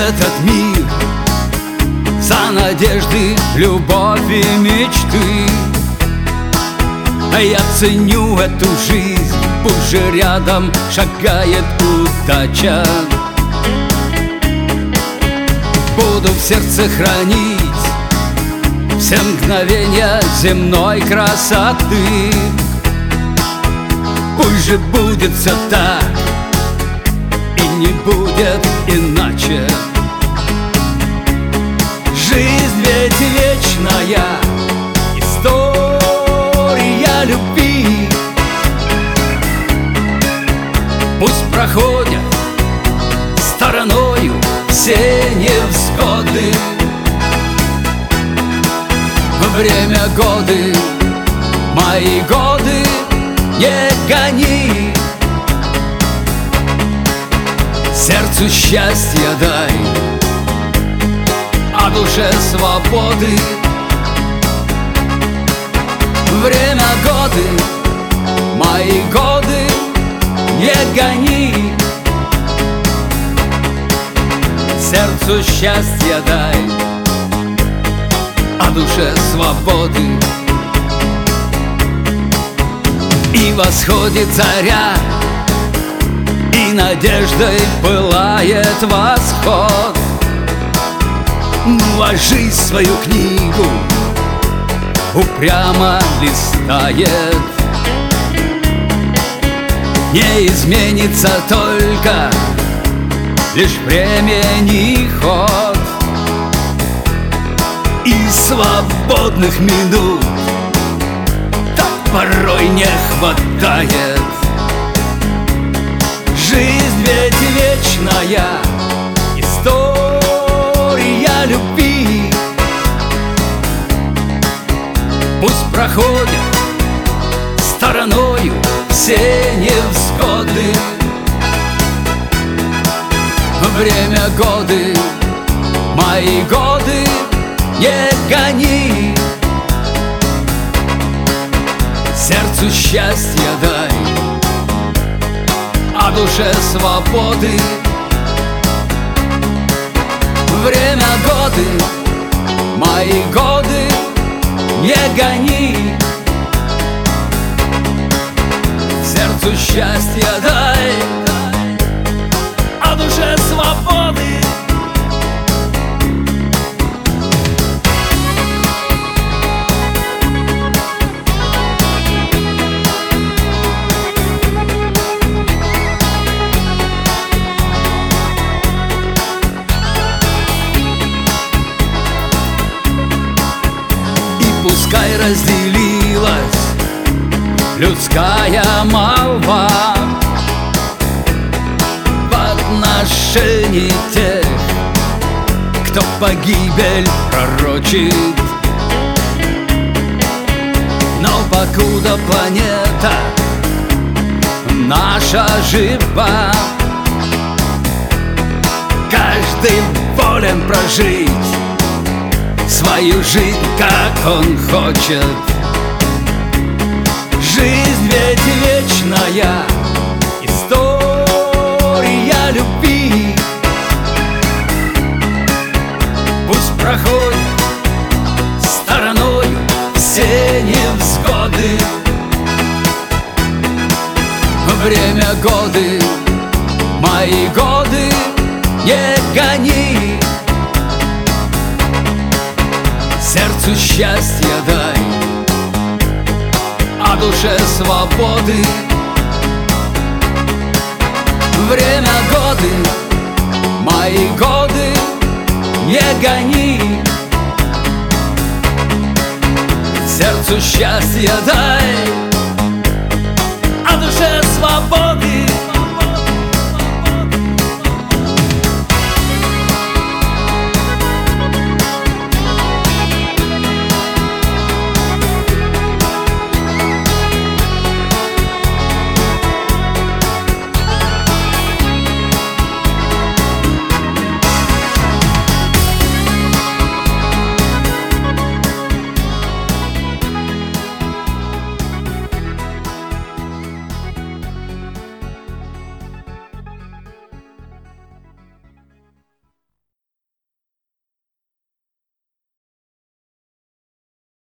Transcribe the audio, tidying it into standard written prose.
этот мир за надежды, любовь и мечты. А я ценю эту жизнь, пусть же рядом шагает удача. Буду в сердце хранить все мгновения земной красоты. Пусть же будет все так, и не будет иначе. Жизнь ведь вечная, история любви. Пусть проходят стороною все невзгоды. Время, годы, мои годы не гони. Сердцу счастья дай, а душе свободы. Время, годы, мои годы не гони. Сердцу счастья дай, а душе свободы. И восходит заря, и надеждой пылает восход. Ложись в свою книгу, упрямо листает. Не изменится только лишь времени ход. И свободных минут так порой не хватает. Жизнь ведь вечная, история любви. Пусть проходят стороною все невзгоды. Время, годы, мои годы не гони. Сердцу счастья дай, а душе свободы. Время, годы, мои годы не гони. Сердцу счастья дай, а душе свободы. Пускай разделилась людская молва в отношении тех, кто погибель пророчит. Но покуда планета наша жива, каждый волен прожить свою жизнь, как он хочет. Жизнь ведь вечная, история любви. Пусть проходят стороною все невзгоды. Время, годы, мои годы не гони. Сердцу счастья дай, а душе свободы. Время, годы, мои годы не гони. Сердцу счастья дай, а душе свободы.